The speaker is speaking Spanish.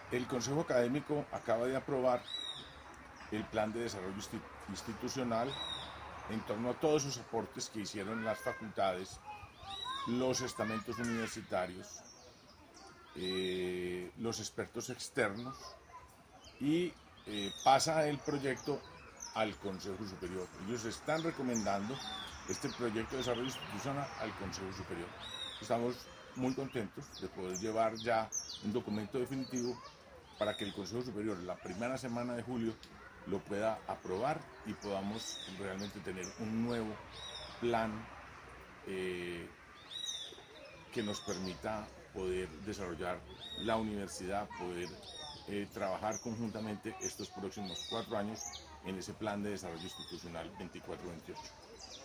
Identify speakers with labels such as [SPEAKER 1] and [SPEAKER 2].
[SPEAKER 1] El Consejo Académico acaba de aprobar el Plan de Desarrollo Institucional en torno a todos esos aportes que hicieron las facultades, los estamentos universitarios, los expertos externos y pasa el proyecto al Consejo Superior. Ellos están recomendando este proyecto de desarrollo institucional al Consejo Superior. Estamos muy contentos de poder llevar ya un documento definitivo para que el Consejo Superior la primera semana de julio lo pueda aprobar y podamos realmente tener un nuevo plan que nos permita poder desarrollar la universidad, poder trabajar conjuntamente estos próximos 4 años en ese plan de desarrollo institucional 24-28.